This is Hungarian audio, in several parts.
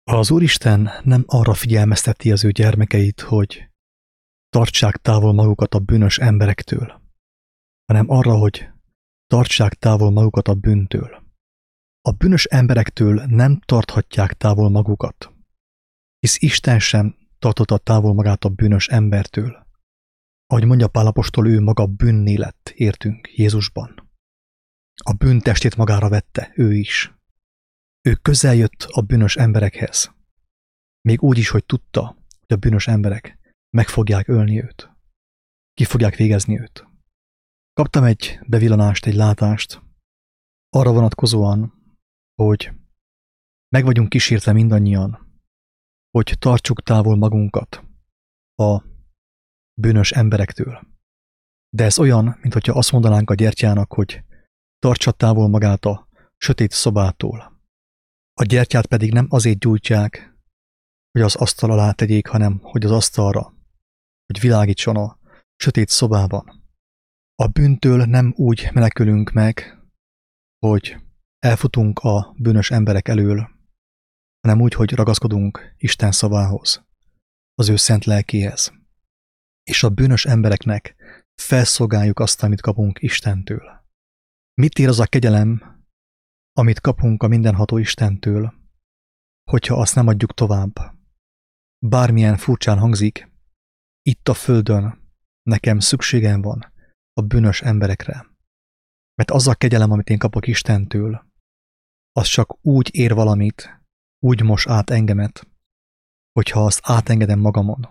Az Úristen nem arra figyelmezteti az ő gyermekeit, hogy tartsák távol magukat a bűnös emberektől, hanem arra, hogy tartsák távol magukat a bűntől. A bűnös emberektől nem tarthatják távol magukat, hisz Isten sem tartotta távol magát a bűnös embertől. Ahogy mondja Pál apostol, ő maga bűnné lett, értünk, Jézusban. A bűntestét magára vette, ő is. Ő közel jött a bűnös emberekhez. Még úgy is, hogy tudta, hogy a bűnös emberek meg fogják ölni őt. Ki fogják végezni őt. Kaptam egy bevillanást, egy látást, arra vonatkozóan, hogy meg vagyunk kísértve mindannyian, hogy tartsuk távol magunkat a bűnös emberektől. De ez olyan, mintha azt mondanánk a gyertyának, hogy tartsa távol magát a sötét szobától. A gyertyát pedig nem azért gyújtják, hogy az asztal alá tegyék, hanem hogy az asztalra, hogy világítson a sötét szobában. A bűntől nem úgy menekülünk meg, hogy elfutunk a bűnös emberek elől, hanem úgy, hogy ragaszkodunk Isten szavához, az ő szent lelkéhez. És a bűnös embereknek felszolgáljuk azt, amit kapunk Istentől. Mit ér az a kegyelem, amit kapunk a mindenható Istentől, hogyha azt nem adjuk tovább? Bármilyen furcsán hangzik, itt a földön nekem szükségem van a bűnös emberekre. Mert az a kegyelem, amit én kapok Istentől, az csak úgy ér valamit, úgy mos át engemet, hogyha azt átengedem magamon.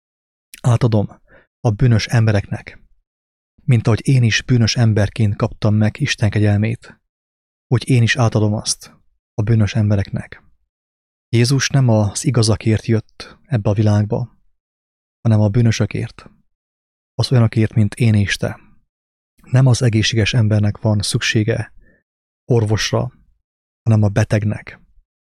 Átadom a bűnös embereknek, mint ahogy én is bűnös emberként kaptam meg Isten kegyelmét, úgy én is átadom azt a bűnös embereknek. Jézus nem az igazakért jött ebbe a világba, hanem a bűnösökért, az olyanokért, mint én és te. Nem az egészséges embernek van szüksége orvosra, hanem a betegnek.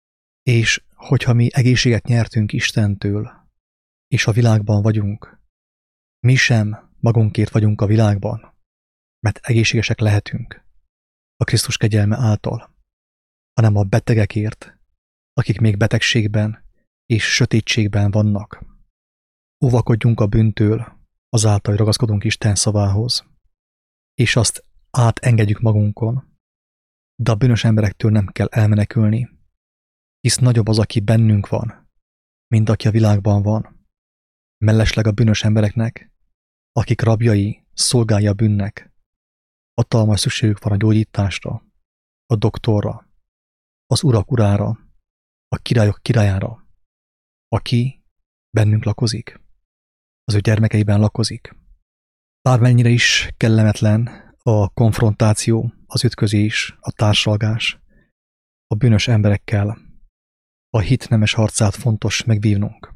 És hogyha mi egészséget nyertünk Istentől, és a világban vagyunk, mi sem magunkért vagyunk a világban, mert egészségesek lehetünk a Krisztus kegyelme által, hanem a betegekért, akik még betegségben és sötétségben vannak. Óvakodjunk a bűntől, azáltal, hogy ragaszkodunk Isten szavához, és azt átengedjük magunkon, de a bűnös emberektől nem kell elmenekülni, hisz nagyobb az, aki bennünk van, mint aki a világban van. Mellesleg a bűnös embereknek, akik rabjai, szolgálja a bűnnek, hatalmas szükségük van a gyógyításra, a doktorra, az urak urára, a királyok királyára, aki bennünk lakozik, az ő gyermekeiben lakozik. Bármennyire is kellemetlen a konfrontáció, az ütközés, a társalgás, a bűnös emberekkel, a hit nemes harcát fontos megvívnunk.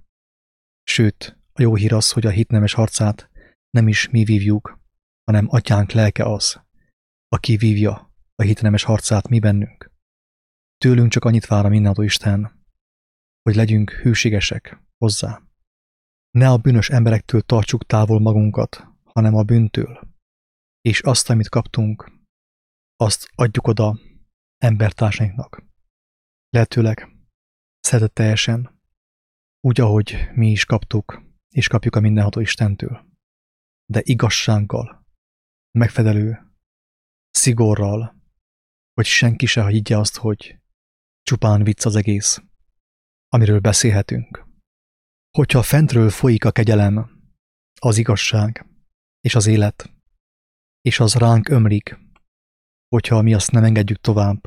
Sőt, a jó hír az, hogy a hit nemes harcát nem is mi vívjuk, hanem Atyánk lelke az, aki vívja a hit nemes harcát mi bennünk. Tőlünk csak annyit vár a mindenható Isten, hogy legyünk hűségesek hozzá. Ne a bűnös emberektől tartsuk távol magunkat, hanem a bűntől, és azt, amit kaptunk, azt adjuk oda embertársainknak. Lehetőleg szeretetteljesen, úgy, ahogy mi is kaptuk, és kapjuk a mindenható Istentől, de igazsággal, megfedelő, szigorral, hogy senki se higgye azt, hogy csupán vicc az egész, amiről beszélhetünk. Hogyha fentről folyik a kegyelem, az igazság és az élet, és az ránk ömlik, hogyha mi azt nem engedjük tovább,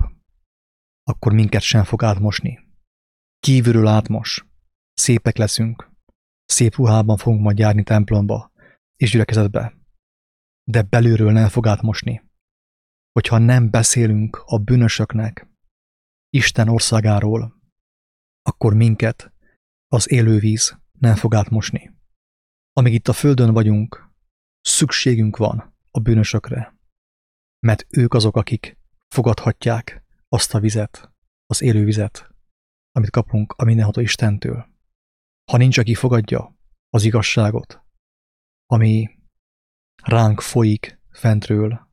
akkor minket sem fog átmosni. Kívülről átmos, szépek leszünk, szép ruhában fogunk majd járni templomba és gyülekezetbe, de belülről nem fog átmosni. Hogyha nem beszélünk a bűnösöknek Isten országáról, akkor minket az élő víz nem fog átmosni. Amíg itt a földön vagyunk, szükségünk van a bűnösökre, mert ők azok, akik fogadhatják azt a vizet, az élő vizet, amit kapunk a mindenható Istentől. Ha nincs, aki fogadja az igazságot, ami ránk folyik fentről,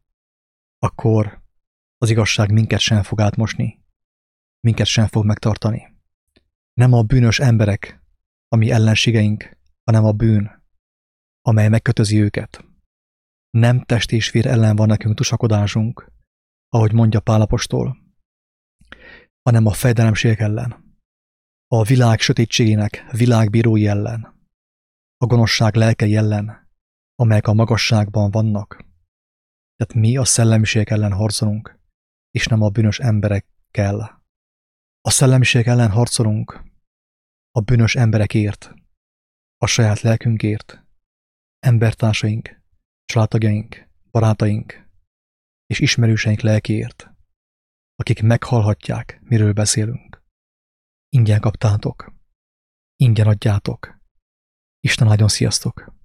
akkor az igazság minket sem fog átmosni, minket sem fog megtartani. Nem a bűnös emberek, a mi ellenségeink, hanem a bűn, amely megkötözi őket. Nem test és vér ellen van nekünk tusakodásunk, ahogy mondja Pál apostol, hanem a fejdelemségek ellen, a világ sötétségének világbírói ellen, a gonoszság lelkei ellen, amelyek a magasságban vannak. Tehát mi a szellemiségek ellen harcolunk, és nem a bűnös emberekkel. A szellemiségek ellen harcolunk a bűnös emberekért, a saját lelkünkért, embertársaink, családtagjaink, barátaink és ismerőseink lelkéért, akik meghallhatják, miről beszélünk. Ingyen kaptátok, ingyen adjátok. Isten áldjon, sziasztok!